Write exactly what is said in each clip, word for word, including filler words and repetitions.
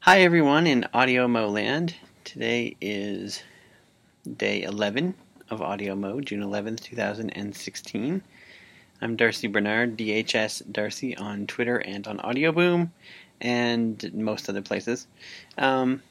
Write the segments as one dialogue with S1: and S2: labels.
S1: Hi everyone in AudioMo land. Today is day eleven of AudioMo, June eleventh, two thousand sixteen. I'm Darcy Bernard, D H S Darcy on Twitter and on Audioboom and most other places. Um,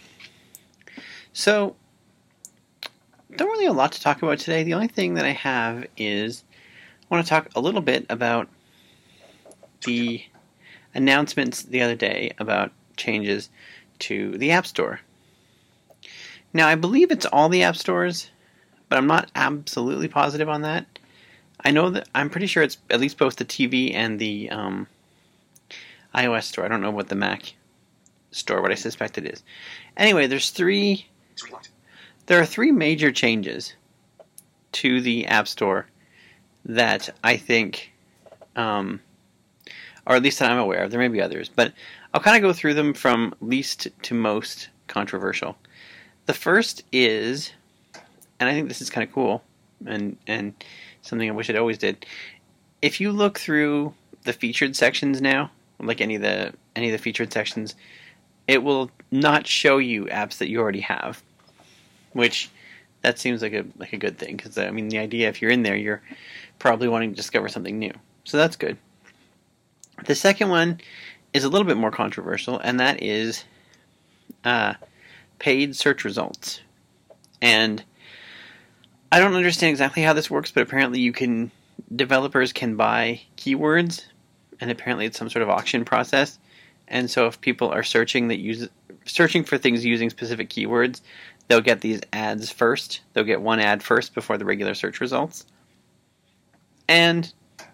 S1: so, don't really have a lot to talk about today. The only thing that I have is I want to talk a little bit about the announcements the other day about changes to the App Store. Now, I believe it's all the app stores, but I'm not absolutely positive on that. I know that I'm pretty sure it's at least both the T V and the um, iOS store. I don't know what the Mac store, but I suspect it is. Anyway, there's three. There are three major changes to the App Store that I think, um, or at least that I'm aware of. There may be others, but I'll kind of go through them from least to most controversial. The first is, and I think this is kind of cool, and and something I wish it always did. If you look through the featured sections now, like any of the any of the featured sections, it will not show you apps that you already have, which that seems like a like a good thing, because I mean the idea, if you're in there, you're probably wanting to discover something new, so that's good. The second one is a little bit more controversial, and that is uh, paid search results. And I don't understand exactly how this works, but apparently you can, developers can buy keywords, and apparently it's some sort of auction process. And so if people are searching that use searching for things using specific keywords, they'll get these ads first. They'll get one ad first before the regular search results. And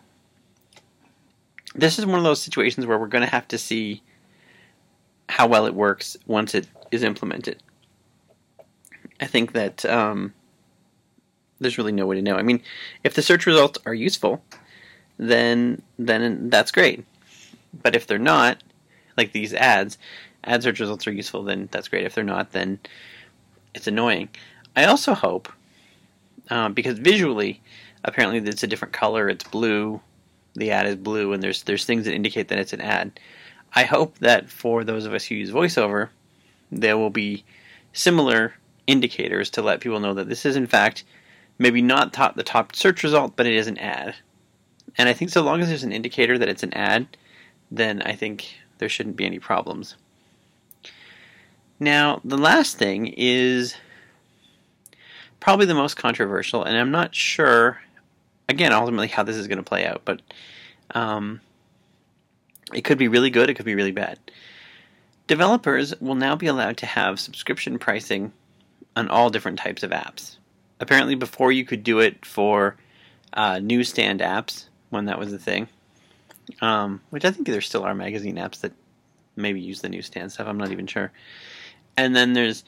S1: this is one of those situations where we're going to have to see how well it works once it is implemented. I think that um, there's really no way to know. I mean, if the search results are useful, then then that's great. But if they're not, like these ads, ad search results are useful, then that's great. If they're not, then it's annoying. I also hope, uh, because visually, apparently it's a different color, it's blue, the ad is blue, and there's there's things that indicate that it's an ad. I hope that for those of us who use VoiceOver, there will be similar indicators to let people know that this is in fact maybe not top, the top search result, but it is an ad. And I think so long as there's an indicator that it's an ad, then I think there shouldn't be any problems. Now, the last thing is probably the most controversial, and I'm not sure, again, ultimately how this is going to play out, but um, it could be really good, it could be really bad. Developers will now be allowed to have subscription pricing on all different types of apps. Apparently before you could do it for uh, newsstand apps, when that was the thing, um, which I think there still are magazine apps that maybe use the newsstand stuff, I'm not even sure. And then there's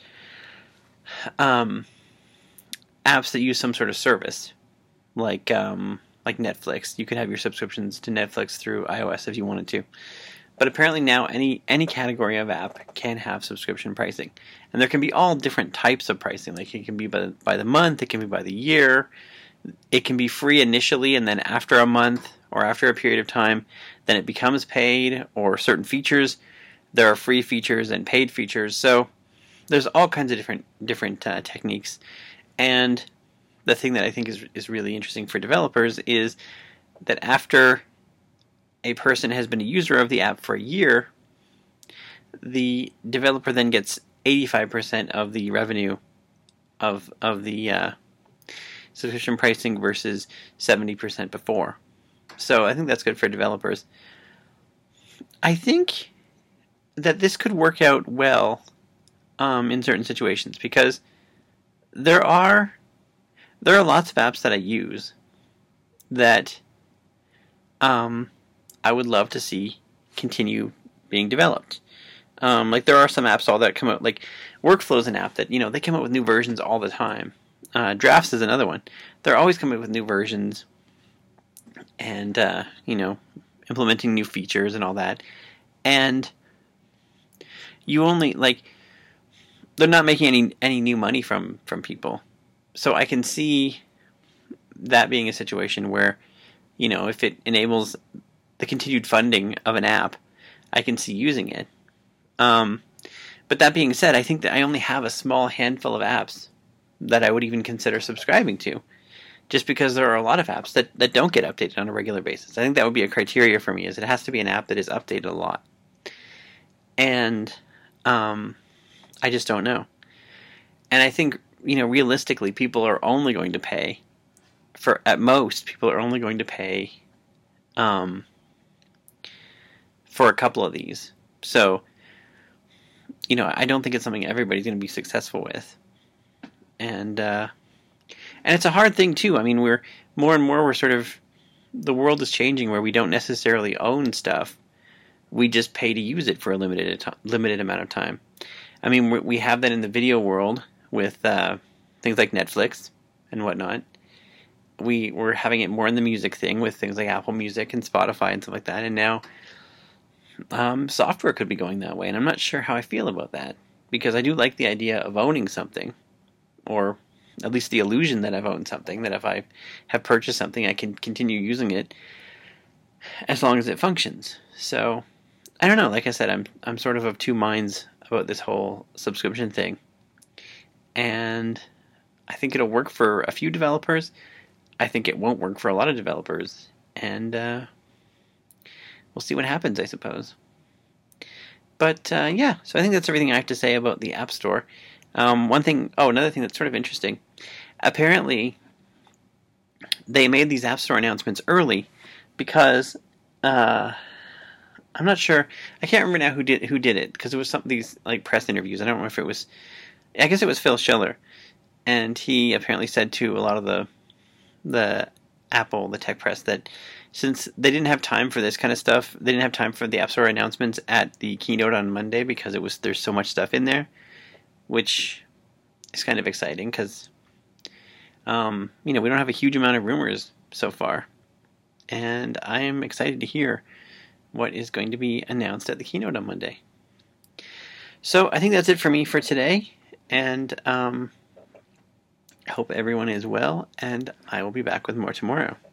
S1: um, apps that use some sort of service, like um, like Netflix. You could have your subscriptions to Netflix through iOS if you wanted to. But apparently now any any category of app can have subscription pricing. And there can be all different types of pricing. Like it can be by, by the month, it can be by the year. It can be free initially, and then after a month or after a period of time, then it becomes paid, or certain features. There are free features and paid features. So there's all kinds of different different uh, techniques. And the thing that I think is is really interesting for developers is that after a person has been a user of the app for a year, the developer then gets eighty-five percent of the revenue of of the uh, subscription pricing versus seventy percent before. So I think that's good for developers. I think that this could work out well um, in certain situations, because there are there are lots of apps that I use that um, I would love to see continue being developed. Um, like there are some apps all that come out, like Workflow's an app that, you know, they come out with new versions all the time. Uh, Drafts is another one. They're always coming out with new versions and, uh, you know, implementing new features and all that. And you only, like, they're not making any any new money from, from people. So I can see that being a situation where, you know, if it enables the continued funding of an app, I can see using it. Um, But that being said, I think that I only have a small handful of apps that I would even consider subscribing to, just because there are a lot of apps that, that don't get updated on a regular basis. I think that would be a criteria for me, is it has to be an app that is updated a lot. And um, I just don't know. And I think, you know, realistically, people are only going to pay, for at most, people are only going to pay um, for a couple of these. So, you know, I don't think it's something everybody's going to be successful with. And uh, and it's a hard thing too. I mean, we're more and more we're sort of, the world is changing where we don't necessarily own stuff. We just pay to use it for a limited limited amount of time. I mean, we have that in the video world with uh, things like Netflix and whatnot. We were having it more in the music thing with things like Apple Music and Spotify and stuff like that. And now um, software could be going that way. And I'm not sure how I feel about that, because I do like the idea of owning something, or at least the illusion that I've owned something, that if I have purchased something, I can continue using it as long as it functions. So I don't know. Like I said, I'm I'm sort of of two minds about this whole subscription thing. And I think it'll work for a few developers. I think it won't work for a lot of developers. And uh, we'll see what happens, I suppose. But uh, yeah, so I think that's everything I have to say about the App Store. Um, one thing, oh, another thing that's sort of interesting. Apparently, they made these App Store announcements early because uh, I'm not sure. I can't remember now who did who did it, because it was some of these like press interviews. I don't know if it was. I guess it was Phil Schiller, and he apparently said to a lot of the the Apple, the tech press, that since they didn't have time for this kind of stuff, they didn't have time for the App Store announcements at the keynote on Monday, because it was there's so much stuff in there, which is kind of exciting because um, you know, we don't have a huge amount of rumors so far, and I am excited to hear what is going to be announced at the keynote on Monday. So I think that's it for me for today, and um, I hope everyone is well, and I will be back with more tomorrow.